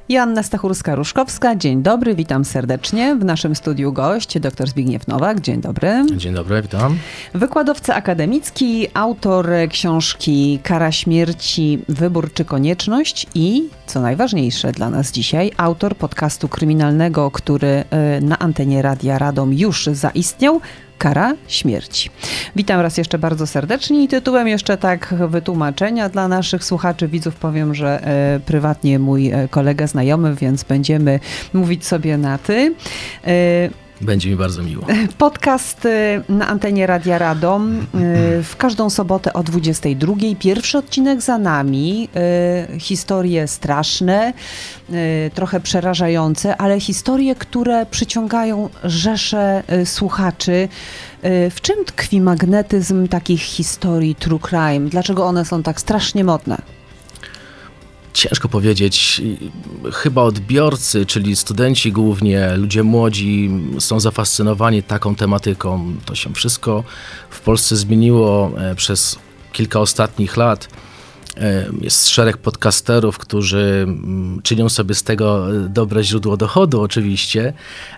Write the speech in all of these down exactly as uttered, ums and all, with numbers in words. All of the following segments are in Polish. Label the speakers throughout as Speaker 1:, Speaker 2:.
Speaker 1: Joanna Stachurska-Ruszkowska, dzień dobry, witam serdecznie. W naszym studiu gość dr Zbigniew Nowak, dzień dobry.
Speaker 2: Dzień dobry, witam.
Speaker 1: Wykładowca akademicki, autor książki Kara śmierci, wybór czy konieczność i, co najważniejsze dla nas dzisiaj, autor podcastu kryminalnego, który na antenie Radia Radom już zaistniał, Kara śmierci. Witam raz jeszcze bardzo serdecznie i tytułem jeszcze tak wytłumaczenia dla naszych słuchaczy, widzów powiem, że e, prywatnie mój kolega znajomy, więc będziemy mówić sobie na ty. E,
Speaker 2: Będzie mi bardzo miło.
Speaker 1: Podcast na antenie Radia Radom w każdą sobotę o dwudziestej drugiej. Pierwszy odcinek za nami. Historie straszne, trochę przerażające, ale historie, które przyciągają rzesze słuchaczy. W czym tkwi magnetyzm takich historii true crime? Dlaczego one są tak strasznie modne?
Speaker 2: Ciężko powiedzieć. Chyba odbiorcy, czyli studenci głównie, ludzie młodzi są zafascynowani taką tematyką. To się wszystko w Polsce zmieniło przez kilka ostatnich lat. Jest szereg podcasterów, którzy czynią sobie z tego dobre źródło dochodu oczywiście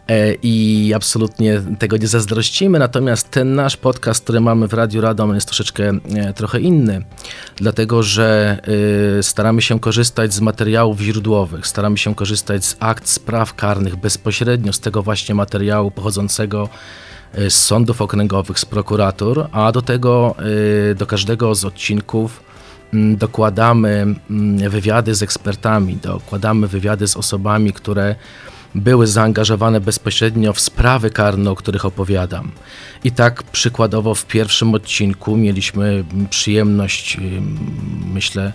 Speaker 2: i absolutnie tego nie zazdrościmy, natomiast ten nasz podcast, który mamy w Radiu Radom, jest troszeczkę trochę inny, dlatego że staramy się korzystać z materiałów źródłowych, staramy się korzystać z akt spraw karnych bezpośrednio z tego właśnie materiału pochodzącego z sądów okręgowych, z prokuratur, a do tego, do każdego z odcinków dokładamy wywiady z ekspertami, dokładamy wywiady z osobami, które były zaangażowane bezpośrednio w sprawy karne, o których opowiadam. I tak przykładowo w pierwszym odcinku mieliśmy przyjemność, myślę,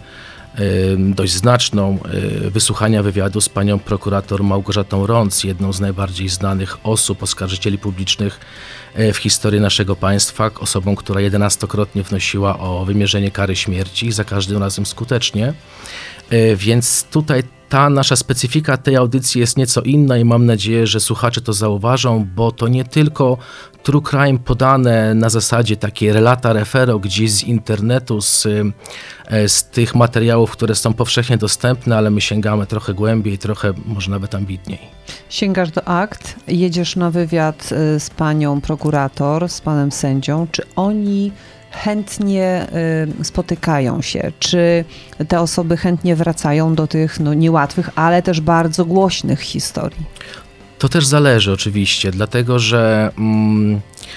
Speaker 2: dość znaczną wysłuchania wywiadu z panią prokurator Małgorzatą Rąc, jedną z najbardziej znanych osób, oskarżycieli publicznych w historii naszego państwa, osobą, która jedenastokrotnie wnosiła o wymierzenie kary śmierci, za każdym razem skutecznie. Więc tutaj ta nasza specyfika tej audycji jest nieco inna i mam nadzieję, że słuchacze to zauważą, bo to nie tylko true crime podane na zasadzie takiej relata refero gdzieś z internetu, z, z tych materiałów, które są powszechnie dostępne, ale my sięgamy trochę głębiej, trochę może nawet ambitniej.
Speaker 1: Sięgasz do akt, jedziesz na wywiad z panią prokurator, z panem sędzią. Czy oni chętnie y, spotykają się? Czy te osoby chętnie wracają do tych no, niełatwych, ale też bardzo głośnych historii?
Speaker 2: To też zależy oczywiście, dlatego że mm,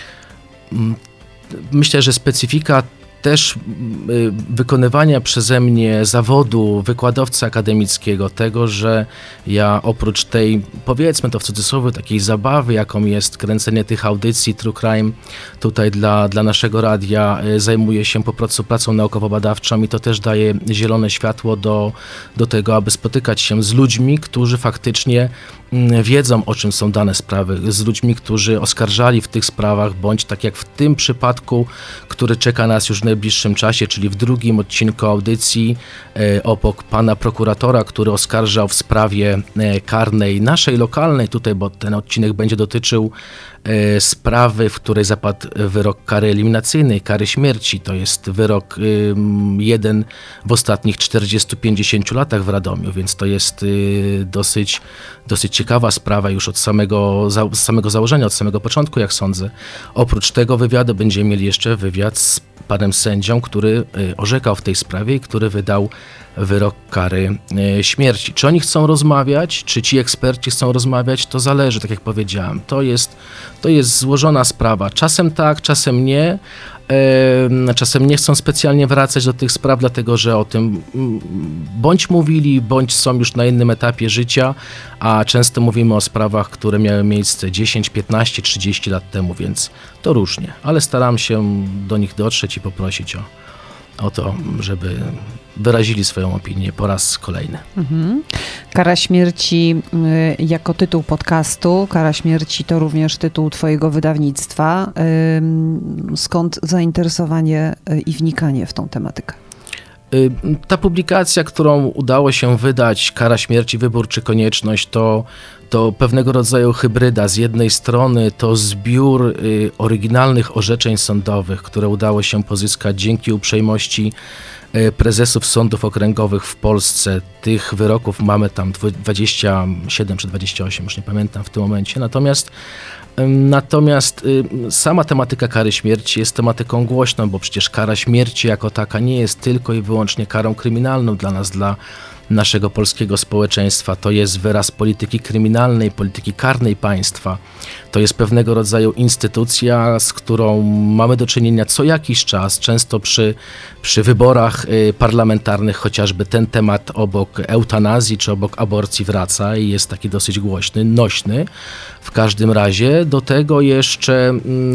Speaker 2: mm, myślę, że specyfika też y, wykonywania przeze mnie zawodu wykładowcy akademickiego, tego, że ja oprócz tej, powiedzmy to w cudzysłowie, takiej zabawy, jaką jest kręcenie tych audycji True Crime tutaj dla, dla naszego radia, y, zajmuję się po prostu pracą naukowo-badawczą i to też daje zielone światło do, do tego, aby spotykać się z ludźmi, którzy faktycznie y, wiedzą, o czym są dane sprawy, z ludźmi, którzy oskarżali w tych sprawach, bądź tak jak w tym przypadku, który czeka nas już w najbliższym czasie, czyli w drugim odcinku audycji e, obok pana prokuratora, który oskarżał w sprawie e, karnej naszej lokalnej tutaj, bo ten odcinek będzie dotyczył e, sprawy, w której zapadł wyrok kary eliminacyjnej, kary śmierci. To jest wyrok e, jeden w ostatnich czterdziestu pięćdziesięciu latach w Radomiu, więc to jest e, dosyć, dosyć ciekawa sprawa już od samego, za, samego założenia, od samego początku, jak sądzę. Oprócz tego wywiadu będziemy mieli jeszcze wywiad z panem sędzią, który orzekał w tej sprawie i który wydał wyrok kary śmierci. Czy oni chcą rozmawiać, czy ci eksperci chcą rozmawiać, to zależy, tak jak powiedziałem. To jest, to jest złożona sprawa. Czasem tak, czasem nie. Czasem nie chcą specjalnie wracać do tych spraw, dlatego że o tym bądź mówili, bądź są już na innym etapie życia, a często mówimy o sprawach, które miały miejsce dziesięć, piętnaście, trzydzieści lat temu, więc to różnie, ale staram się do nich dotrzeć i poprosić o, o to, żeby wyrazili swoją opinię po raz kolejny.
Speaker 1: Mhm. Kara śmierci y, jako tytuł podcastu, Kara śmierci to również tytuł twojego wydawnictwa. Y, skąd zainteresowanie y, i wnikanie w tą tematykę?
Speaker 2: Ta publikacja, którą udało się wydać, Kara śmierci, wybór czy konieczność, to, to pewnego rodzaju hybryda. Z jednej strony to zbiór y, oryginalnych orzeczeń sądowych, które udało się pozyskać dzięki uprzejmości prezesów sądów okręgowych w Polsce. Tych wyroków mamy tam dwadzieścia siedem czy dwadzieścia osiem, już nie pamiętam w tym momencie. Natomiast Natomiast sama tematyka kary śmierci jest tematyką głośną, bo przecież kara śmierci jako taka nie jest tylko i wyłącznie karą kryminalną dla nas, dla naszego polskiego społeczeństwa. To jest wyraz polityki kryminalnej, polityki karnej państwa. To jest pewnego rodzaju instytucja, z którą mamy do czynienia co jakiś czas, często przy, przy wyborach parlamentarnych chociażby ten temat obok eutanazji czy obok aborcji wraca i jest taki dosyć głośny, nośny. W każdym razie do tego jeszcze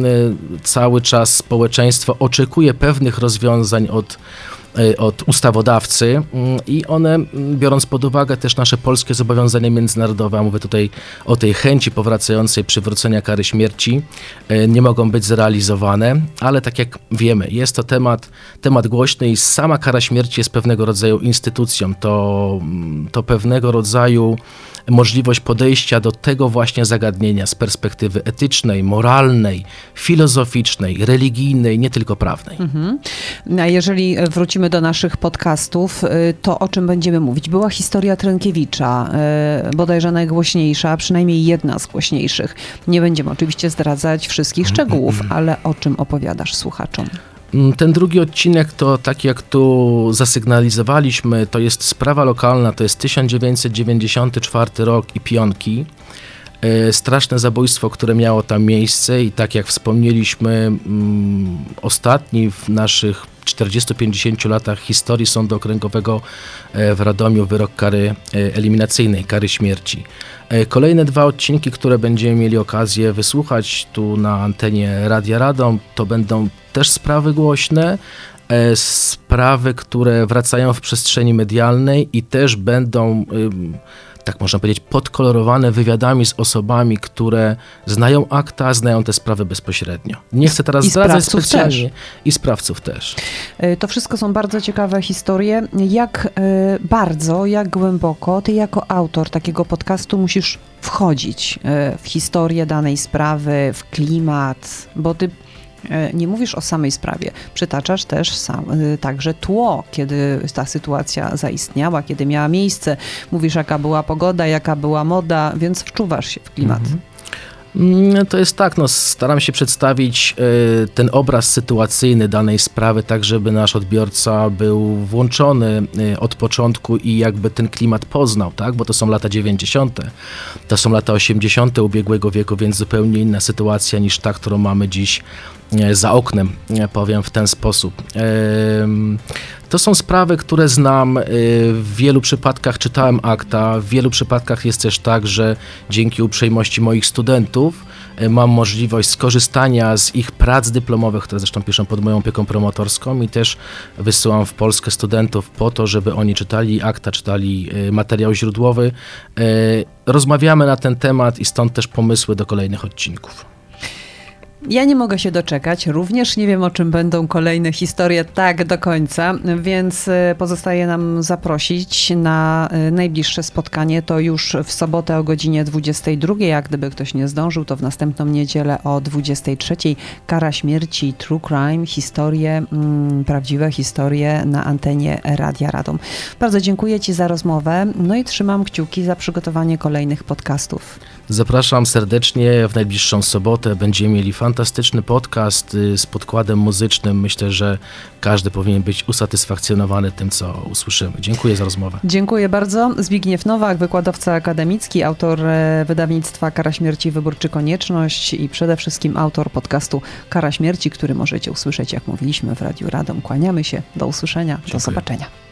Speaker 2: cały czas społeczeństwo oczekuje pewnych rozwiązań od od ustawodawcy i one, biorąc pod uwagę też nasze polskie zobowiązania międzynarodowe, a mówię tutaj o tej chęci powracającej przywrócenia kary śmierci, nie mogą być zrealizowane, ale tak jak wiemy, jest to temat, temat głośny i sama kara śmierci jest pewnego rodzaju instytucją, to, to pewnego rodzaju możliwość podejścia do tego właśnie zagadnienia z perspektywy etycznej, moralnej, filozoficznej, religijnej, nie tylko prawnej.
Speaker 1: Mhm. A jeżeli wrócimy do naszych podcastów, to o czym będziemy mówić? Była historia Trynkiewicza, bodajże najgłośniejsza, przynajmniej jedna z głośniejszych. Nie będziemy oczywiście zdradzać wszystkich szczegółów, ale o czym opowiadasz słuchaczom?
Speaker 2: Ten drugi odcinek to, tak jak tu zasygnalizowaliśmy, to jest sprawa lokalna, to jest tysiąc dziewięćset dziewięćdziesiąty czwarty rok i Pionki. Straszne zabójstwo, które miało tam miejsce i tak jak wspomnieliśmy, ostatni w naszych czterdziestu pięćdziesięciu latach historii Sądu Okręgowego w Radomiu wyrok kary eliminacyjnej, kary śmierci. Kolejne dwa odcinki, które będziemy mieli okazję wysłuchać tu na antenie Radia Radom, to będą też sprawy głośne, sprawy, które wracają w przestrzeni medialnej i też będą, tak można powiedzieć, podkolorowane wywiadami z osobami, które znają akta, znają te sprawy bezpośrednio. Nie chcę teraz
Speaker 1: I
Speaker 2: zdradzać
Speaker 1: sprawców
Speaker 2: specjalnie.
Speaker 1: też.
Speaker 2: I sprawców też.
Speaker 1: To wszystko są bardzo ciekawe historie. Jak bardzo, jak głęboko ty jako autor takiego podcastu musisz wchodzić w historię danej sprawy, w klimat, bo ty nie mówisz o samej sprawie, przytaczasz też sam, także tło, kiedy ta sytuacja zaistniała, kiedy miała miejsce. Mówisz, jaka była pogoda, jaka była moda, więc wczuwasz się w klimat. Mhm.
Speaker 2: To jest tak, no, staram się przedstawić y, ten obraz sytuacyjny danej sprawy, tak żeby nasz odbiorca był włączony y, od początku i jakby ten klimat poznał, tak? Bo to są lata dziewięćdziesiąte, to są lata osiemdziesiąte ubiegłego wieku, więc zupełnie inna sytuacja niż ta, którą mamy dziś y, za oknem, y, powiem w ten sposób. Y, To są sprawy, które znam, w wielu przypadkach czytałem akta, w wielu przypadkach jest też tak, że dzięki uprzejmości moich studentów mam możliwość skorzystania z ich prac dyplomowych, które zresztą piszą pod moją opieką promotorską i też wysyłam w Polskę studentów po to, żeby oni czytali akta, czytali materiał źródłowy. Rozmawiamy na ten temat i stąd też pomysły do kolejnych odcinków.
Speaker 1: Ja nie mogę się doczekać, również nie wiem, o czym będą kolejne historie tak do końca, więc pozostaje nam zaprosić na najbliższe spotkanie, to już w sobotę o godzinie dwudziestej drugiej, jak gdyby ktoś nie zdążył, to w następną niedzielę o dwudziestej trzeciej. Kara śmierci, True Crime, historie, mm, prawdziwe historie na antenie Radia Radom. Bardzo dziękuję Ci za rozmowę, no i trzymam kciuki za przygotowanie kolejnych podcastów.
Speaker 2: Zapraszam serdecznie w najbliższą sobotę. Będziemy mieli fantastyczny podcast z podkładem muzycznym. Myślę, że każdy powinien być usatysfakcjonowany tym, co usłyszymy. Dziękuję za rozmowę.
Speaker 1: Dziękuję bardzo. Zbigniew Nowak, wykładowca akademicki, autor wydawnictwa Kara śmierci, wybór czy konieczność i przede wszystkim autor podcastu Kara śmierci, który możecie usłyszeć, jak mówiliśmy, w Radiu Radom. Kłaniamy się. Do usłyszenia.
Speaker 2: Dziękuję.
Speaker 1: Do zobaczenia.